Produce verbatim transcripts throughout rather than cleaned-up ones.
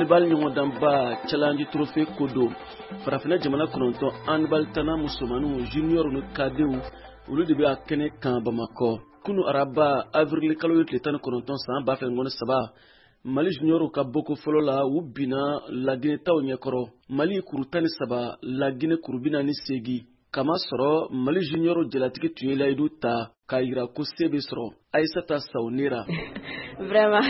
handball ɲɔgɔndanba challenge trophée kodo farafina jamana kɔnɔntɔn handball tana musomanu junior no kadew olu de bɛ a kɛnɛ kan Bamakɔ kunu araba avril kalo ye tile tan ni kɔnɔntɔn san ba fila ngɔni saba Mali junior ka boko fɔlɔ la u bina Laginɛ taw ɲɛkɔrɔ Mali kuru tan ni saba Laginɛ kuru bi naani ni seegin kama sɔrɔ Mali junior jalatigi tun ye layidu ta k'a yira ko se bɛ sɔrɔ Aïssata Saunera. Vraiment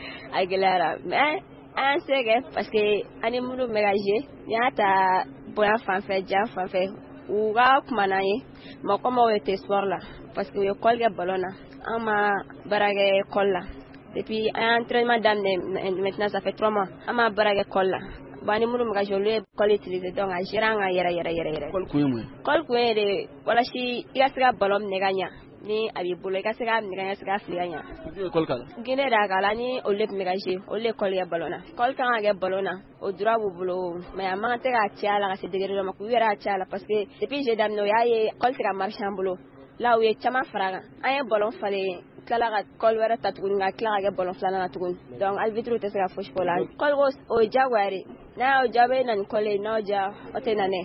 a gɛlɛyara mais an se kɛ parce que ani minnu bɛ ka jouer n'i y'a ta bonya fanfɛ jan fanfɛ u ka kuma n'an ye mais comme o tɛ sport la parce que u ye kɔli kɛ ballon na an ma baara kɛ kɔli la depuis an ye entraînement daminɛ maintenant ça fait trois mois an ma baara kɛ kɔli la bon ani minnu bɛ ka jouer olu ye kɔli utiliser donc a géré an kan yɛrɛ yɛrɛ yɛrɛ yɛrɛ. Kɔli kun ye mun ye? Kɔli kun ye de walasi i ka se ka ballon minɛ ka ɲɛ ni a b'i bolo i ka se ka minɛ ka ɲɛ, i ka se ka fili ka ɲɛ. I ye kɔli k'a la? Guinée de y'a k'a la ni olu de tun bɛ ka jouer olu de kɔli kɛ ballon na. Kɔli kan ka kɛ ballon na o droit b'u bolo mais a man kan tɛ k'a caya la ka se degré dɔ ma k'u yɛrɛ y'a caya la parce que depuis jeu daminɛ o y'a ye kɔli tɛ ka marcher an bolo là u ye caman fara a kan an ye ballon falen tilala ka kɔli wɛrɛ ta tuguni ka tila ka kɛ ballon filanan na tuguni donc arbitre tɛ se ka fosi k'o la kɔli ko o ye diyagoya de n'a y'o diya bɛ na ni kɔli ye n'o diya o tɛ na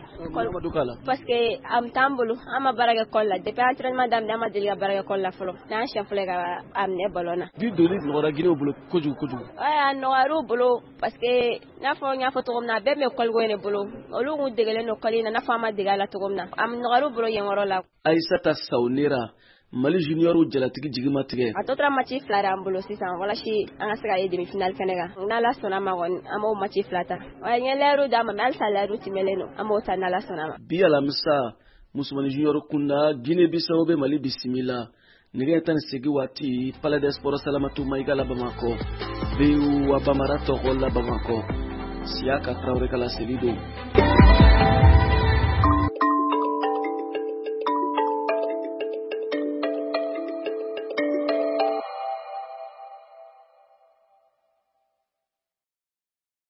ne parce que a bɛ t'an bolo an ma baara kɛ kɔli la depuis entraînement daminɛ an ma deli ka baara kɛ kɔli la fɔlɔ n'an siɲɛ fɔlɔ ka a minɛ ballon na. Bi doni nɔgɔyara Guinée bolo kojugu kojugu. A nɔgɔyara u bolo parce que n'a fɔ n y'a fɔ cogo min na a bɛɛ bɛ kɔli ko in de bolo olu kun degelen don kɔli in na n'a fɔ an ma dege a la cogo min na a nɔgɔyara u bolo yen yɔrɔ la. Aïssata Saunera Mali junior jalatigi jigima tigɛ. A tɔ tora match fila de an bolo sisan walasi an ka se ka ye demi finale fɛnɛ kan n'Ala sɔnna ma kɔni an b'o match fila ta wa n ye lɛriw d'a ma mais halisa lɛriw tɛmɛlen don an b'o ta n'Ala sɔnna ma. Bi alamisa musomani junior kunda Guinée Bissau bɛ Mali bisimila nɛgɛ tan ni seegin waati Palais des Sports Salamatu Mayiga la Bamakɔ B U wa Bamara tɔgɔ la Bamakɔ Siaka Traoré ka laseli don.